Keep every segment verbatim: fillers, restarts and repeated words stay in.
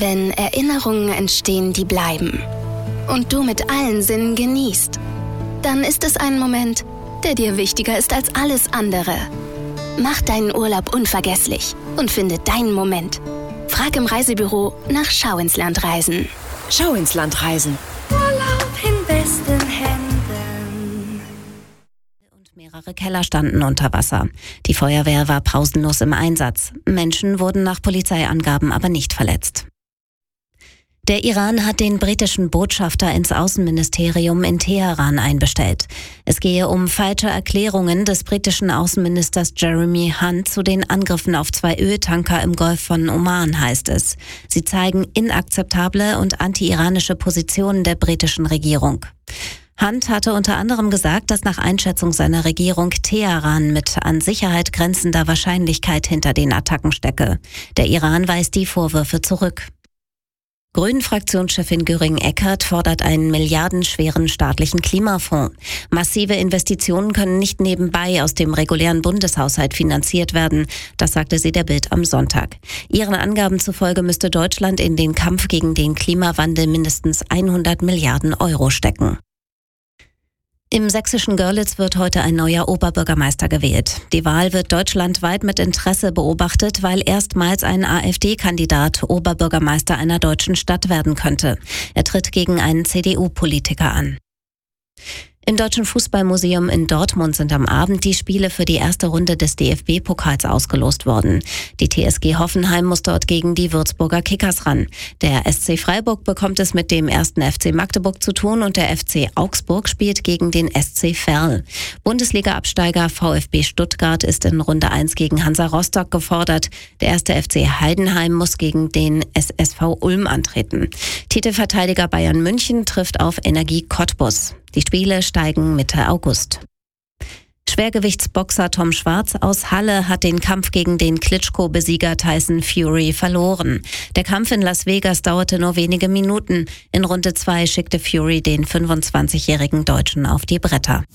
Wenn Erinnerungen entstehen, die bleiben und du mit allen Sinnen genießt, dann ist es ein Moment, der dir wichtiger ist als alles andere. Mach deinen Urlaub unvergesslich und finde deinen Moment. Frag im Reisebüro nach Schau ins Land reisen. Schau ins Land reisen. Urlaub in besten Händen. Und mehrere Keller standen unter Wasser. Die Feuerwehr war pausenlos im Einsatz. Menschen wurden nach Polizeiangaben aber nicht verletzt. Der Iran hat den britischen Botschafter ins Außenministerium in Teheran einbestellt. Es gehe um falsche Erklärungen des britischen Außenministers Jeremy Hunt zu den Angriffen auf zwei Öltanker im Golf von Oman, heißt es. Sie zeigen inakzeptable und anti-iranische Positionen der britischen Regierung. Hunt hatte unter anderem gesagt, dass nach Einschätzung seiner Regierung Teheran mit an Sicherheit grenzender Wahrscheinlichkeit hinter den Attacken stecke. Der Iran weist die Vorwürfe zurück. Grünen-Fraktionschefin Göring-Eckardt fordert einen milliardenschweren staatlichen Klimafonds. Massive Investitionen können nicht nebenbei aus dem regulären Bundeshaushalt finanziert werden. Das sagte sie der Bild am Sonntag. Ihren Angaben zufolge müsste Deutschland in den Kampf gegen den Klimawandel mindestens hundert Milliarden Euro stecken. Im sächsischen Görlitz wird heute ein neuer Oberbürgermeister gewählt. Die Wahl wird deutschlandweit mit Interesse beobachtet, weil erstmals ein AfD-Kandidat Oberbürgermeister einer deutschen Stadt werden könnte. Er tritt gegen einen C D U-Politiker an. Im Deutschen Fußballmuseum in Dortmund sind am Abend die Spiele für die erste Runde des D F B-Pokals ausgelost worden. Die T S G Hoffenheim muss dort gegen die Würzburger Kickers ran. Der S C Freiburg bekommt es mit dem ersten F C Magdeburg zu tun und der F C Augsburg spielt gegen den S C Verl. Bundesliga-Absteiger VfB Stuttgart ist in Runde eins gegen Hansa Rostock gefordert. Der erste F C Heidenheim muss gegen den S S V Ulm antreten. Titelverteidiger Bayern München trifft auf Energie Cottbus. Die Spiele steigen Mitte August. Schwergewichtsboxer Tom Schwarz aus Halle hat den Kampf gegen den Klitschko-Besieger Tyson Fury verloren. Der Kampf in Las Vegas dauerte nur wenige Minuten. In Runde zwei schickte Fury den fünfundzwanzigjährigen Deutschen auf die Bretter.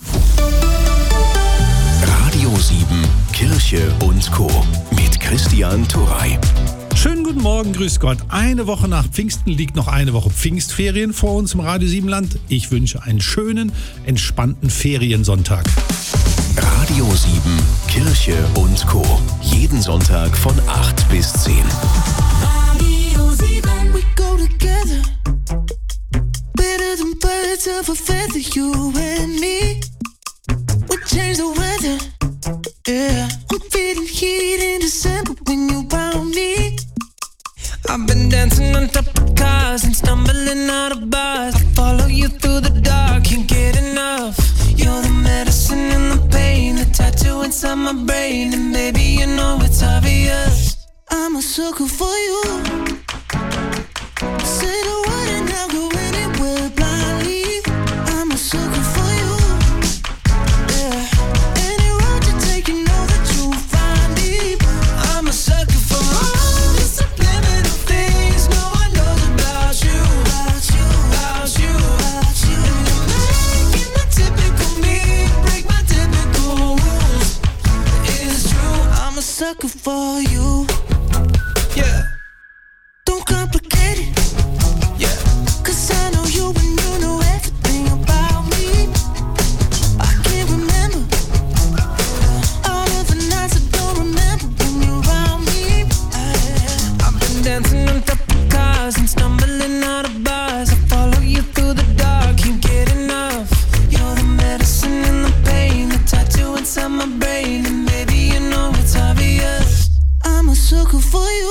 Radio sieben, Kirche und Co. mit Christian Turrey. Schönen guten Morgen, grüß Gott. Eine Woche nach Pfingsten liegt noch eine Woche Pfingstferien vor uns im Radio sieben Land. Ich wünsche einen schönen, entspannten Feriensonntag. Radio sieben, Kirche und Co. Jeden Sonntag von acht bis zehn. Radio sieben. We go together. Better than birds of a feather, you and me. We change the weather. Yeah. I'm feeling heat in December when you found me. I've been dancing on top of cars and stumbling out of bars. I follow you through the dark, can't get enough. You're the medicine and the pain, the tattoo inside my brain. And baby, you know it's obvious, I'm a sucker for you. Say the word and I'll go anywhere blindly. I'm a sucker for you. Yeah. Any road you take, you know that you'll find me. I'm a sucker for all the subliminal things no one knows about you. About you, about you, about you. And you're making the typical me break my typical rules. It's true, I'm a sucker for you. Yeah. Don't complicate it. Yeah. Cause I know you and you know everything about me. I can't remember all of the nights I don't remember when you're around me. I, I've been dancing on top of cars and stumbling out of bars. I follow you through the dark, can't get enough. You're the medicine and the pain, the tattoo inside my brain. And baby, you know it's obvious, I'm a sucker for you.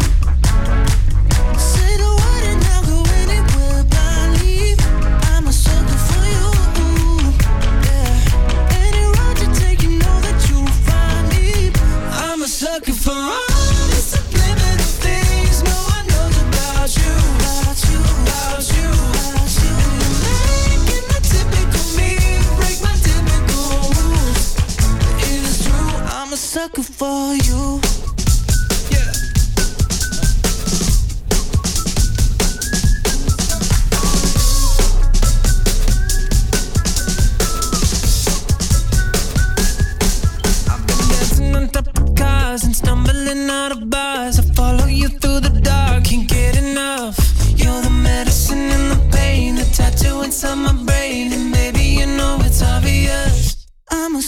Say the word and I'll go anywhere blindly. I'm a sucker for you. Yeah. Any road you take, you know that you'll find me. I'm a sucker for all the subliminal things no one knows about you. About you, about you, about you. And you're making the typical me break my typical rules. It's true, I'm a sucker for you. Yeah. I've been dancing on top of cars and stumbling out of bars. I follow you through the dark, can't get enough.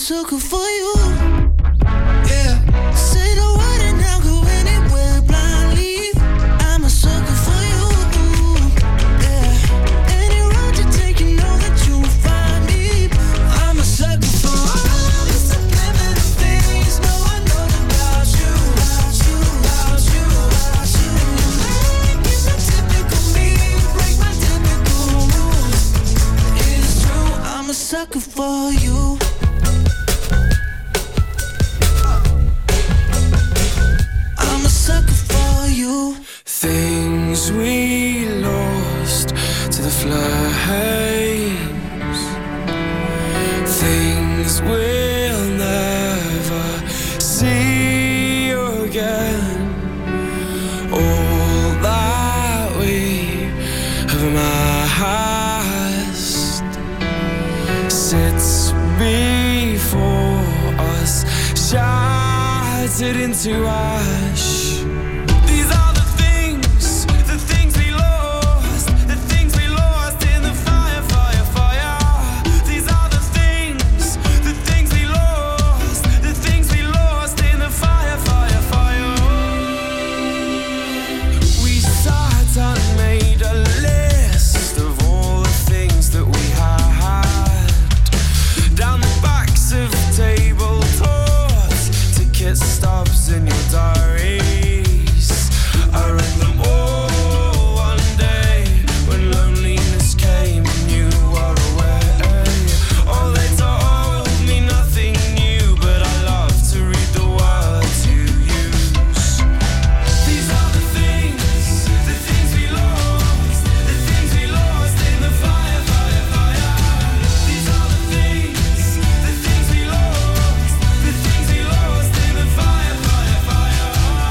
sucker for you. Yeah. Say the word and I'll go anywhere blindly. I'm a sucker for you. Yeah. Any road you take, you know that you'll find me. I'm a sucker for all the subliminal things no one knows about you. About you, about you, about you. Make it so typical me, break my typical rules. It's true, I'm a sucker for you. I'm a sucker for you. Things we lost to the flames, things we'll never see again. All that we have amassed sits before us, shattered into ash. These are the things, the things we lost, the things we lost in the fire, fire, fire. These are the things, the things we lost, the things we lost in the fire, fire, fire. We sat and made a list of all the things that we had down the backs of tabletops, ticket stubs in your diaries. I read them all one day when loneliness came and you were away. Oh, they told me nothing new, but I love to read the words you use. These are the things, the things we lost, the things we lost in the fire, fire, fire. These are the things, the things we lost, the things we lost in the fire, fire, fire.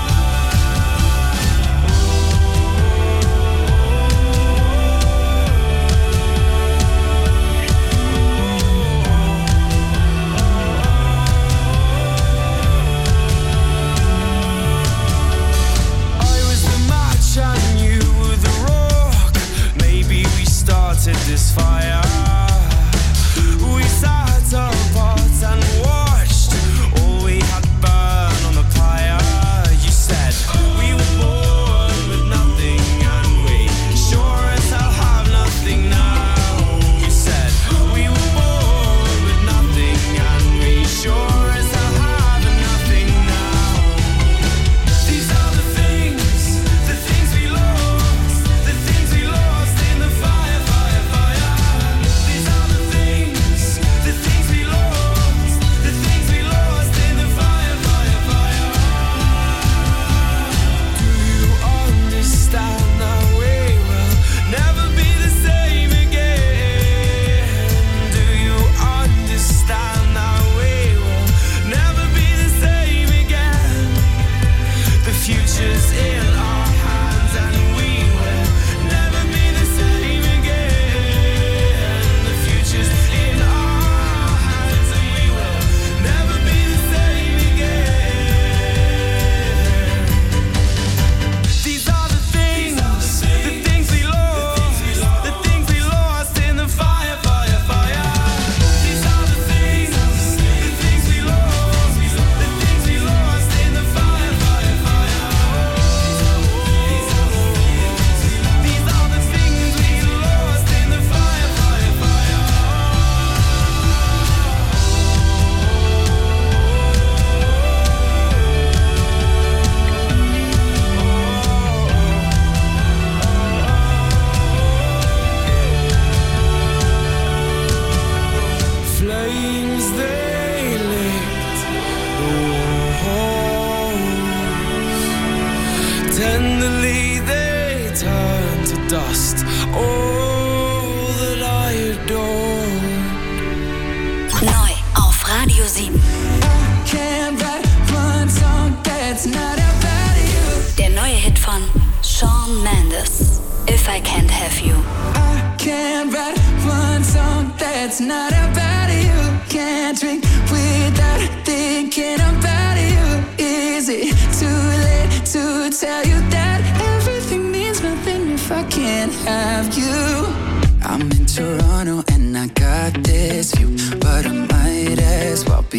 I was the match and you were the rock. Maybe we started this fire. We sat apart and watched all we had burn on the pyre. You said we were born with nothing and we sure as hell have nothing now. You said we were born with nothing and we sure as hell have nothing now. These are the things, the things we lost, the things we lost in the fire, fire, fire. These are the things, the things we lost, the things we lost in the fire, fire, fire. Do you understand that we will never be the same again? Do you understand that we will never be the same again? The future's in our hands and we will never be the same again. The future's in our hands and we will never be the same again. These are the things, the things we lost, the things we lost in the fire, fire, fire. These are the things, the things we lost, the things we lost in the fire, fire, fire. These are the things we lost in the fire, fire, fire. Flames they lit the walls, tenderly they turned to dust all that I adored. Neu auf Radio sieben. Can't write one song that's not about you. Der neue Hit von Shawn Mendes. If I Can't Have You. I can't write one song that's not about you. Can't drink without thinking about you. Is it too late to tell you that everything means nothing if I can't have you? I'm in Toronto and I got this view, but I might as well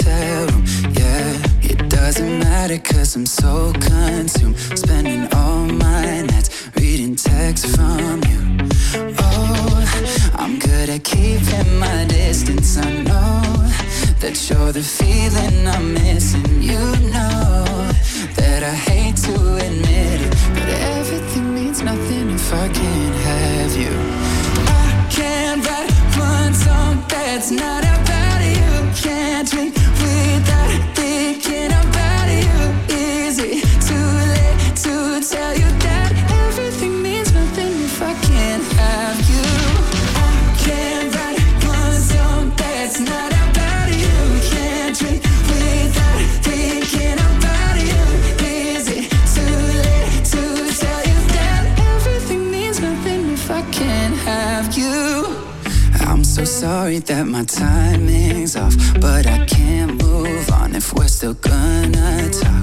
hotel room, yeah. It doesn't matter cause I'm so consumed, spending all my nights reading texts from you. Oh, I'm good at keeping my distance. I know that you're the feeling I'm missing. You know that I hate to admit it, but everything means nothing if I can't have you. I can't write one song that's not about you. Can't drink without thinking about you. Is it too late to tell you that everything means nothing if I can't have you? I can't write one song that's not about you. Can't drink without thinking about you. Is it too late to tell you that everything means nothing if I can't have you? I'm so sorry that my timing's off, but I can't move on if we're still gonna talk.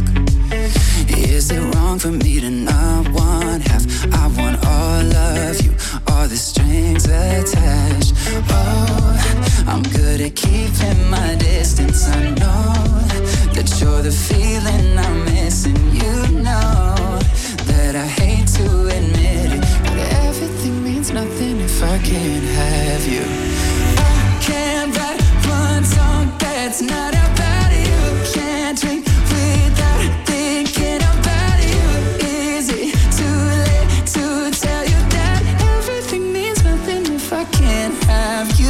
Is it wrong for me to not want half? I want all of you, all the strings attached. Oh, I'm good at keeping my distance. I know that you're the feeling I'm missing. You know that I hate to admit it, but everything means nothing if I can't have you. I can't write one song that's not about you. Can't drink without thinking about you. Is it too late to tell you that everything means nothing if I can't have you?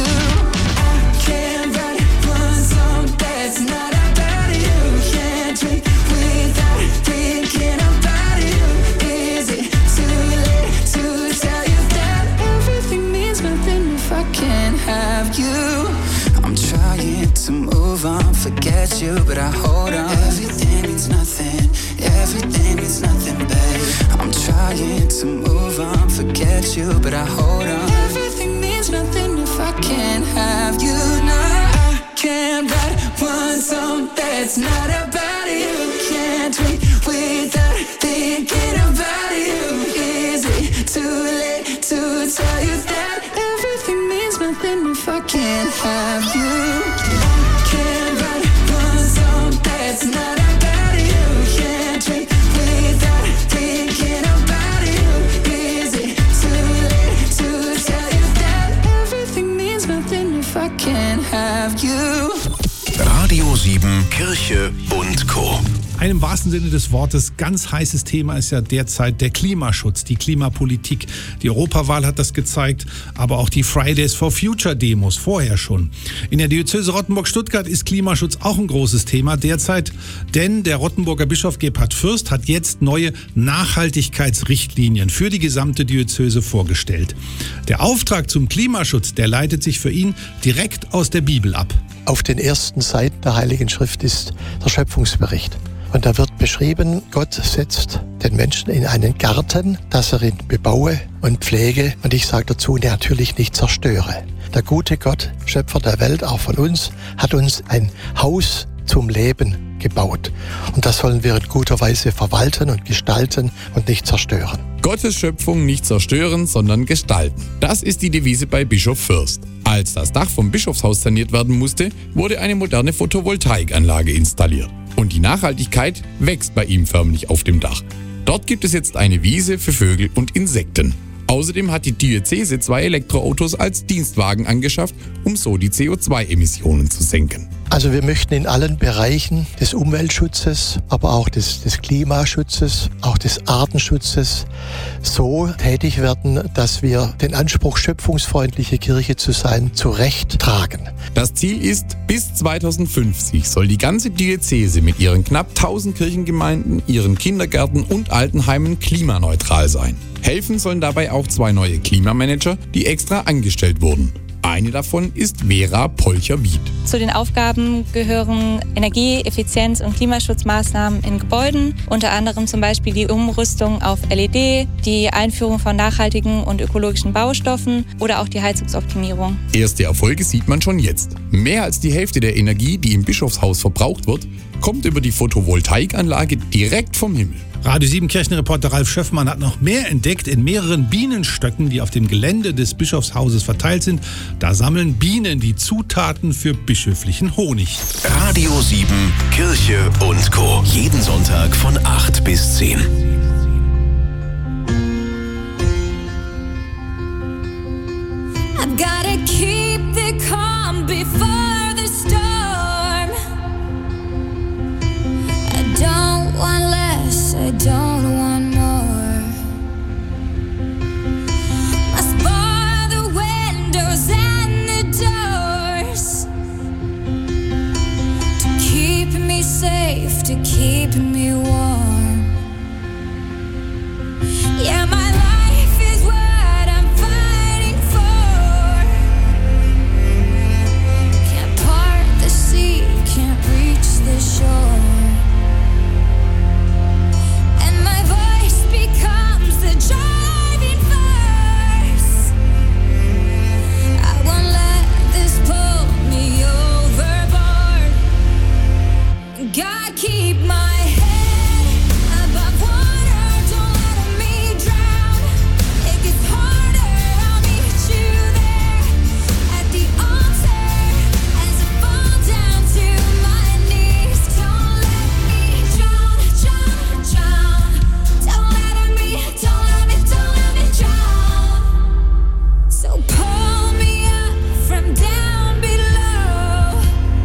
I can't write one song that's not about you. Can't drink without thinking about you. Is it too late to tell you that everything means nothing if I can't have you? I'm trying to move on, forget you, but I hold on. Everything means nothing, everything means nothing, babe. I'm trying to move on, forget you, but I hold on. Everything means nothing if I can't have you. Now I can't write one song that's not about you. Can't drink without thinking about you. Is it too late to tell you that everything means nothing if I can't have you? I can't write one song that's not about you. Can't drink without thinking about you. Is it too late to tell you that everything means nothing if I can't have you? Radio sieben, Kirche und Co. Ein im wahrsten Sinne des Wortes ganz heißes Thema ist ja derzeit der Klimaschutz, die Klimapolitik. Die Europawahl hat das gezeigt, aber auch die Fridays for Future Demos vorher schon. In der Diözese Rottenburg-Stuttgart ist Klimaschutz auch ein großes Thema derzeit, denn der Rottenburger Bischof Gebhard Fürst hat jetzt neue Nachhaltigkeitsrichtlinien für die gesamte Diözese vorgestellt. Der Auftrag zum Klimaschutz, der leitet sich für ihn direkt aus der Bibel ab. Auf den ersten Seiten der Heiligen Schrift ist der Schöpfungsbericht. Und da wird beschrieben, Gott setzt den Menschen in einen Garten, dass er ihn bebaue und pflege. Und ich sage dazu, natürlich nicht zerstöre. Der gute Gott, Schöpfer der Welt, auch von uns, hat uns ein Haus zum Leben gebaut. Und das sollen wir in guter Weise verwalten und gestalten und nicht zerstören. Gottes Schöpfung nicht zerstören, sondern gestalten. Das ist die Devise bei Bischof Fürst. Als das Dach vom Bischofshaus saniert werden musste, wurde eine moderne Photovoltaikanlage installiert. Und die Nachhaltigkeit wächst bei ihm förmlich auf dem Dach. Dort gibt es jetzt eine Wiese für Vögel und Insekten. Außerdem hat die Diözese zwei Elektroautos als Dienstwagen angeschafft, um so die C O zwei Emissionen zu senken. Also wir möchten in allen Bereichen des Umweltschutzes, aber auch des, des Klimaschutzes, auch des Artenschutzes so tätig werden, dass wir den Anspruch, schöpfungsfreundliche Kirche zu sein, zu Recht tragen. Das Ziel ist, bis zweitausendfünfzig soll die ganze Diözese mit ihren knapp tausend Kirchengemeinden, ihren Kindergärten und Altenheimen klimaneutral sein. Helfen sollen dabei auch zwei neue Klimamanager, die extra angestellt wurden. Eine davon ist Vera Polcher-Wied. Zu den Aufgaben gehören Energie-, Effizienz- und Klimaschutzmaßnahmen in Gebäuden, unter anderem zum Beispiel die Umrüstung auf L E D, die Einführung von nachhaltigen und ökologischen Baustoffen oder auch die Heizungsoptimierung. Erste Erfolge sieht man schon jetzt. Mehr als die Hälfte der Energie, die im Bischofshaus verbraucht wird, kommt über die Photovoltaikanlage direkt vom Himmel. Radio sieben Kirchenreporter Ralf Schöffmann hat noch mehr entdeckt. In mehreren Bienenstöcken, die auf dem Gelände des Bischofshauses verteilt sind, da sammeln Bienen die Zutaten für bischöflichen Honig. Radio sieben, Kirche und Co. Jeden Sonntag von acht bis zehn. I've gotta keep the calm before the storm. I don't want less, I don't want more. Must bar the windows and the doors to keep me safe, to keep me warm. Yeah, my life is what I'm fighting for. Can't part the sea, can't reach the shore. And my voice becomes the driving force. I won't let this pull me overboard. God, keep my head above water, don't let me drown. It gets harder, I'll meet you there at the altar as I fall down to my knees. Don't let me drown, drown, drown. Don't let me, don't let me, don't let me drown. So pull me up from down below,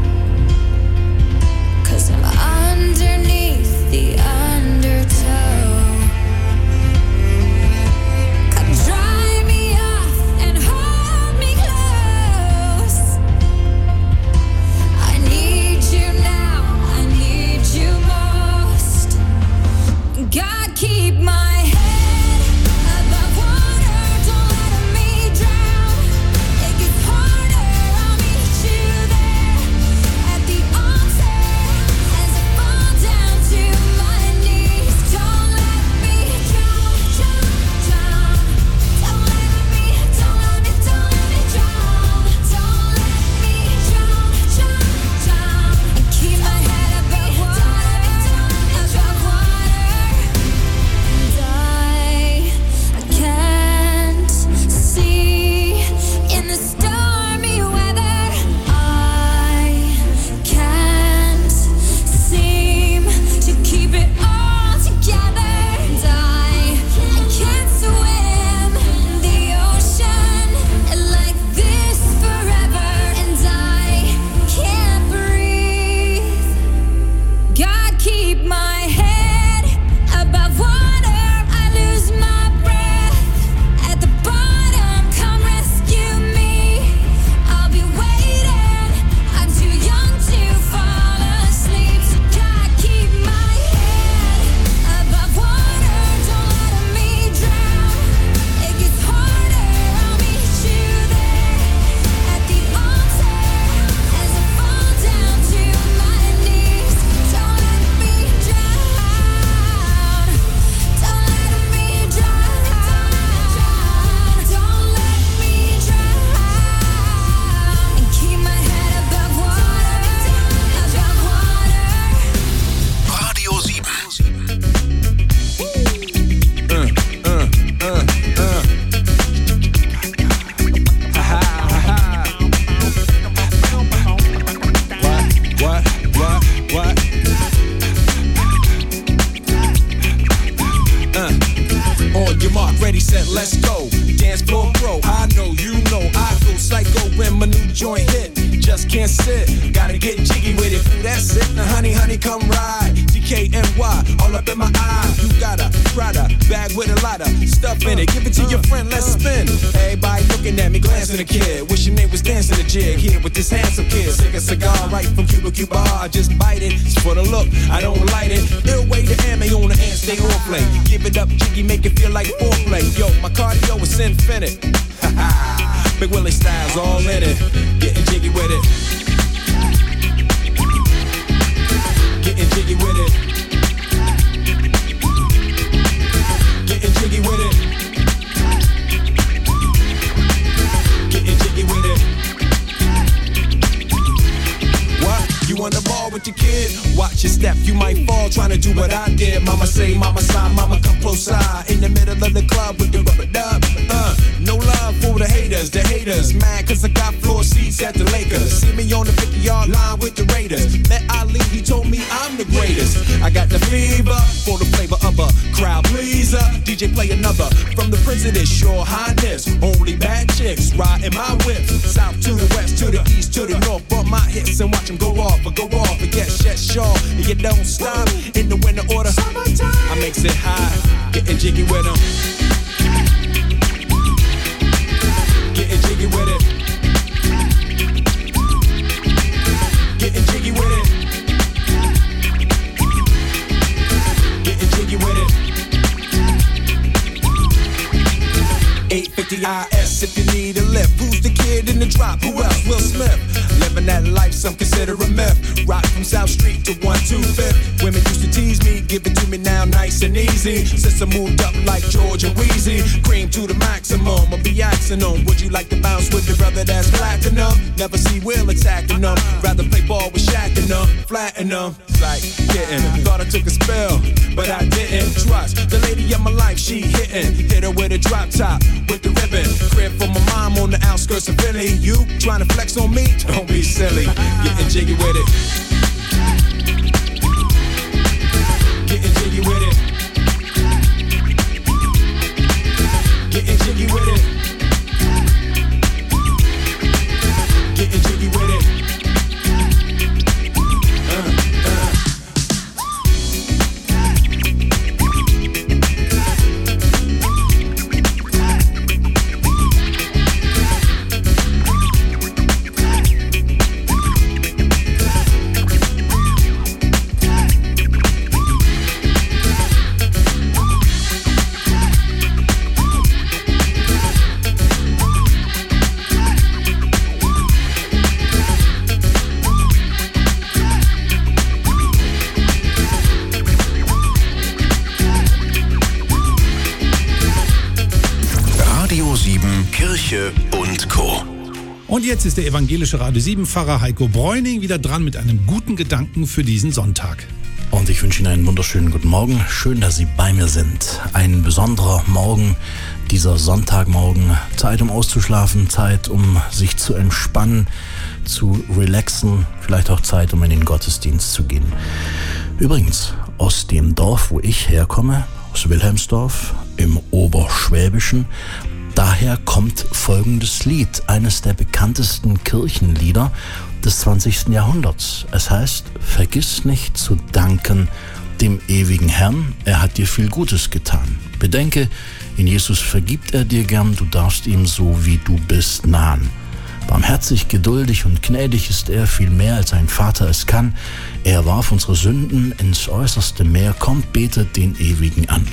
'cause I'm underneath the undertow. Come dry me off and hold me close. I need you now, I need you most. God, keep my head above water, don't let me drown. It gets harder, I'll meet you there at the altar as I fall down to my knees. Don't let me drown, drown, drown. Don't let me, don't let me, don't let me drown. Don't let me drown, drown, drown. And keep my head above water, above water. And I, I can't see in the stormy weather. I can't seem to keep it all together. And I, I can't swim in the ocean like this forever. And I can't breathe. God, keep my head above water. I lose my breath at the bottom. Come rescue me. I'll be waiting. I'm too young to fall asleep. So God, keep my head above water. Don't let me drown. It gets harder. I'll meet you there at the altar as I fall down to my knees. Don't let me drown. Don't let me drown. Don't let me drown. And keep my head above water, above water. Radio sieben. What, what, what? Uh, on your mark, ready, set, let's go. Dance floor, bro. I know, you know, I go psycho when my new joint hit. Just can't sit, gotta get jiggy with it. Ooh, that's it. Now, honey, honey, come ride. G K N Y, all up in my eye. You got a Prada bag with a lot of stuff in it. Give it to your friend, let's spin. Everybody looking at me, glancing a kid. Wishing they was dancing a jig here with this handsome kid. Sick a cigar right from Cuba Cuba. I just bite it. It's for the look, I don't light it. Ill way to ammo on the hand, stay on play. Give it up, jiggy, make it feel like foreplay. Yo, my cardio is infinite. Big Willie style's all in it. Getting jiggy with it. Getting jiggy with it. Getting jiggy with it. Getting jiggy with it. What? You on the ball with your kid? Watch your step, you might fall trying to do what I did. Mama say, mama sigh, mama come close side. In the middle of the club with the rubber dub. Uh, no love for the haters, the haters. Mad cause I got floor seats at the Lakers. See me on the fifty-yard line with the Raiders. Met Ali, he told me I'm the greatest. I got the fever for the flavor of a crowd pleaser. D J play another from the Prince of this, your highness. Only bad chicks riding my whip. South to the west, to the east, to the north. Bump my hips and watch them go off, or go off, and get shut short. And you don't stop in the winter order. I makes it high, getting jiggy with them. Getting jiggy with it. Getting jiggy with it. Getting jiggy with it. eight fifty I S if you need a lift. Who's the kid in the drop? Who else? Will Smith. Living that life some consider a myth. Rock from South Street to one two fifth. Women used to tease me, give it to me now nice and easy. Since I moved up like George and Wheezy, cream to the maximum. I'll be axing them. Would you like to bounce with your brother that's platinum? Never see Will attacking them. Rather play ball with Shaq and them, flatten them. Like getting, thought I took a spell, but I didn't. Trust the lady of my life, she hitting. Hit her with a drop top, with the ribbon. Crib for my mom on the outskirts of Philly. You trying to flex on me? Don't be silly. Getting jiggy with it. Getting jiggy with it. Getting jiggy with it. Getting jiggy with it. Uh, uh. Kirche und Co. Und jetzt ist der evangelische Radio sieben Pfarrer Heiko Bräuning wieder dran mit einem guten Gedanken für diesen Sonntag. Und ich wünsche Ihnen einen wunderschönen guten Morgen. Schön, dass Sie bei mir sind. Ein besonderer Morgen, dieser Sonntagmorgen. Zeit, um auszuschlafen, Zeit, um sich zu entspannen, zu relaxen. Vielleicht auch Zeit, um in den Gottesdienst zu gehen. Übrigens, aus dem Dorf, wo ich herkomme, aus Wilhelmsdorf im Oberschwäbischen, daher kommt folgendes Lied, eines der bekanntesten Kirchenlieder des zwanzigsten Jahrhunderts. Es heißt, vergiss nicht zu danken dem ewigen Herrn, er hat dir viel Gutes getan. Bedenke, in Jesus vergibt er dir gern, du darfst ihm so wie du bist nahen. Barmherzig, geduldig und gnädig ist er, viel mehr als ein Vater es kann. Er warf unsere Sünden ins äußerste Meer, kommt, betet den Ewigen an.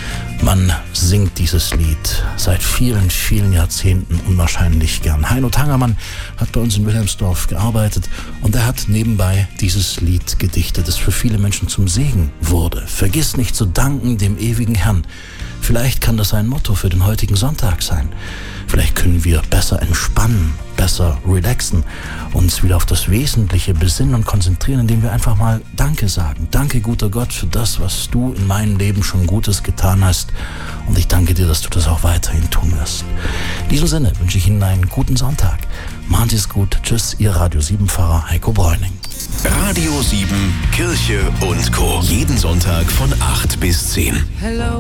Man singt dieses Lied seit vielen, vielen Jahrzehnten unwahrscheinlich gern. Heino Tangermann hat bei uns in Wilhelmsdorf gearbeitet und er hat nebenbei dieses Lied gedichtet, das für viele Menschen zum Segen wurde. Vergiss nicht zu danken dem ewigen Herrn. Vielleicht kann das ein Motto für den heutigen Sonntag sein. Vielleicht können wir besser entspannen, besser relaxen, uns wieder auf das Wesentliche besinnen und konzentrieren, indem wir einfach mal Danke sagen. Danke, guter Gott, für das, was du in meinem Leben schon Gutes getan hast. Und ich danke dir, dass du das auch weiterhin tun wirst. In diesem Sinne wünsche ich Ihnen einen guten Sonntag. Machen Sie es gut. Tschüss, Ihr Radio sieben Pfarrer Heiko Bräuning. Radio sieben, Kirche und Co. Jeden Sonntag von acht bis zehn. Hello,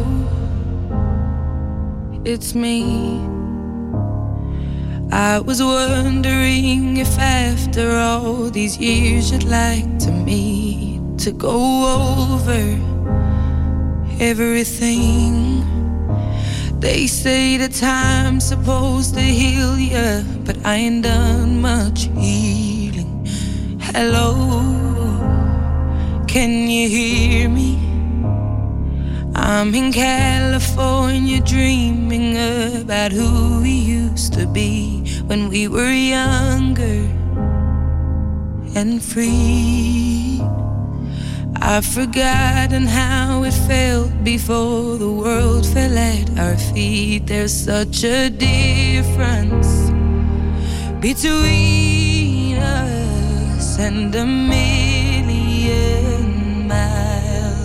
it's me. I was wondering if after all these years you'd like to meet, to go over everything. They say the time's supposed to heal ya, but I ain't done much healing. Hello, can you hear me? I'm in California dreaming about who we used to be when we were younger and free. I've forgotten how it felt before the world fell at our feet. There's such a difference between us and a million miles.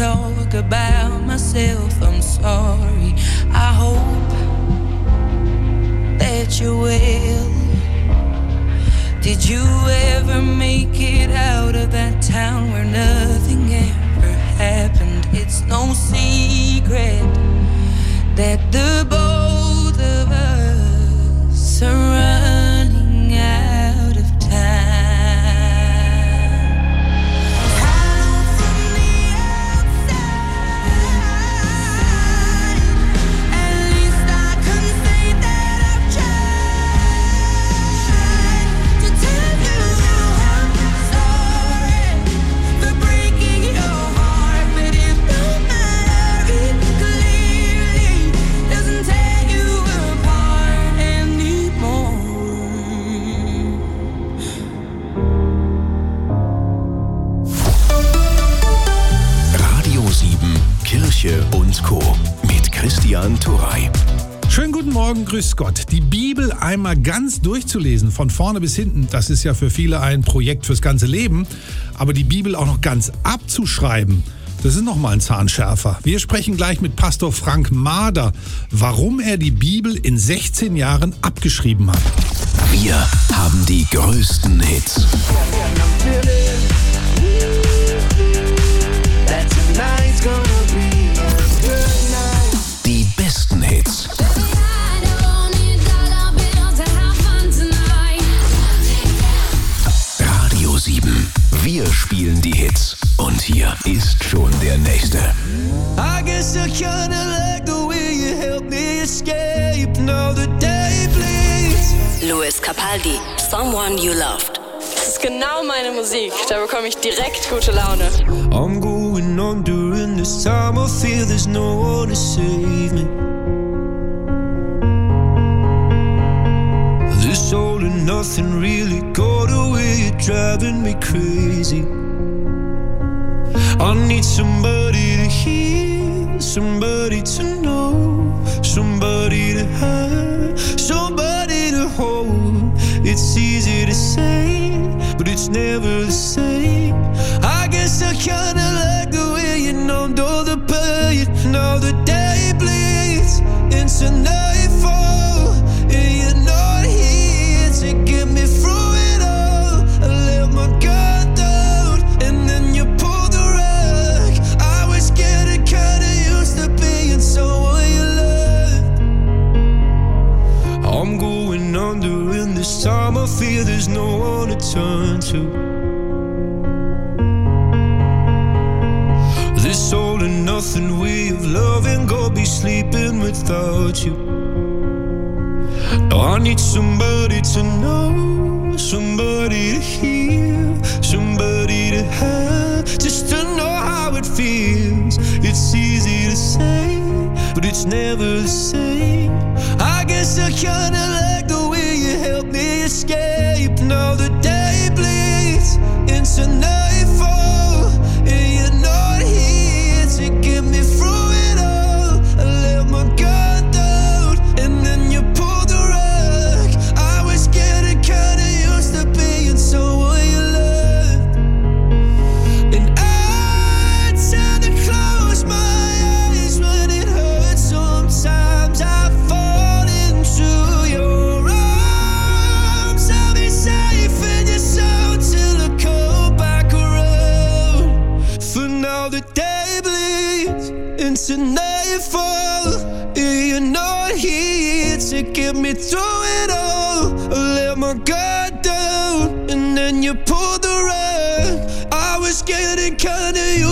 talk about myself. I'm sorry. I hope that you're well. Did you ever make it out of that town where nothing ever happened? It's no secret that the both of us are running out of time. Kirche und Co. mit Christian Turrey. Schönen guten Morgen, grüß Gott. Die Bibel einmal ganz durchzulesen, von vorne bis hinten, das ist ja für viele ein Projekt fürs ganze Leben. Aber die Bibel auch noch ganz abzuschreiben, das ist nochmal ein Zahnschärfer. Wir sprechen gleich mit Pastor Frank Mader, warum er die Bibel in sechzehn Jahren abgeschrieben hat. Wir haben die größten Hits. Die besten Hits. Radio sieben. Wir spielen die Hits. Und hier ist schon der nächste. I guess I kinda like the way you help me escape. Now the day bleeds. Louis Capaldi, Someone You Loved. Das ist genau meine Musik, da bekomme ich direkt gute Laune. I'm going on during this time. I feel there's no one to save me. This all and nothing really got away. You're driving me crazy. I need somebody to hear, somebody to know, somebody to have, somebody to hold. It's easy to say, but it's never the same. I guess I kinda like the way you numbed all the pain. Now the day bleeds into nightfall, and you're not here to get me through it all. I let my guard down, and then you pulled the rug. I was getting kinda used to being someone you loved. I'm going under in this time. I feel there's no one to turn to. This all and nothing way of loving, go be sleeping without you. Now I need somebody to know, somebody to hear, somebody to have, just to know how it feels. It's easy to say, but it's never the same. I guess I kinda like the way you help me escape. Now the day bleeds into nightfall, and you're not here to get me through it all. I let my guard down, and then you pulled the rug. I was getting kinda used to being someone you loved, and I tend to close my eyes when it hurts. Sometimes I fall into your arms. I'll be safe in your soul till I come back around. For now the day bleeds into nightfall, and you're not here to get me through it all. I let my guard down, and then you pulled the rug. I was getting kinda used